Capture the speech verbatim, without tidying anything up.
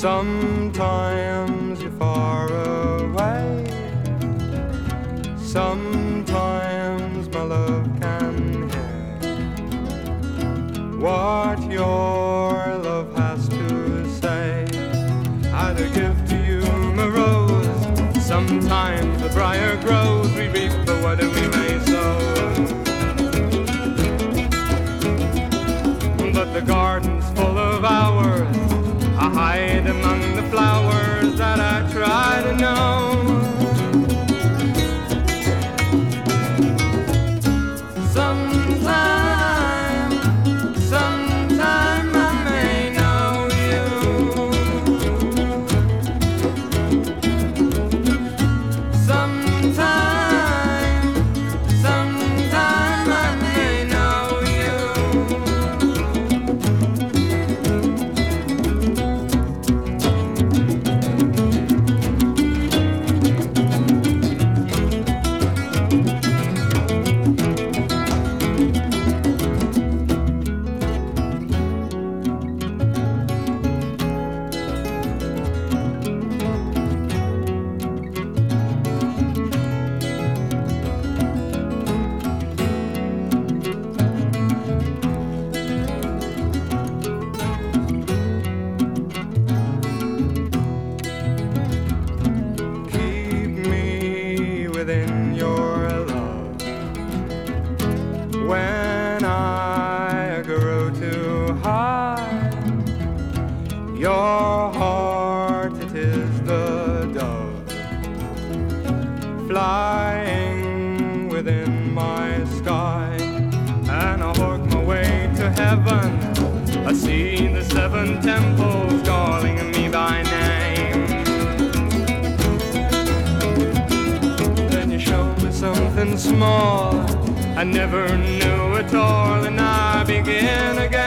Sometimes you're far away, sometimes my love can hear what your love has to say. I'd give to you my rose, sometimes the briar grows, we reap for what we may sow. But the garden's full of hours, I hide among the flowers that I try to know. Sometime, sometime I may know you. Sometime, sometime I may know you. Within your love, when I grow too high, your heart, it is the dove flying within my sky, and I work my way to heaven. I see the seven temples calling me by name. Something small I never knew at all, and I begin again.